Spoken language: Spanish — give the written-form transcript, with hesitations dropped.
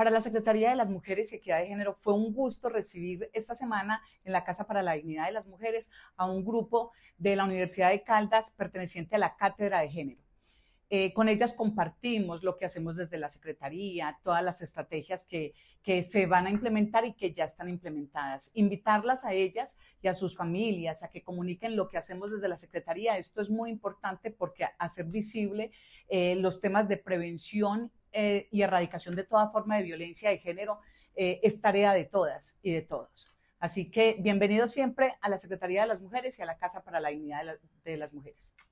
Para la Secretaría de las Mujeres y Equidad de Género fue un gusto recibir esta semana en la Casa para la Dignidad de las Mujeres a un grupo de la Universidad de Caldas perteneciente a la Cátedra de Género. Con ellas compartimos lo que hacemos desde la Secretaría, todas las estrategias que se van a implementar y que ya están implementadas. Invitarlas a ellas y a sus familias a que comuniquen lo que hacemos desde la Secretaría. Esto es muy importante porque hacer visible los temas de prevención y erradicación de toda forma de violencia de género es tarea de todas y de todos. Así que bienvenidos siempre a la Secretaría de las Mujeres y a la Casa para la Dignidad de las Mujeres.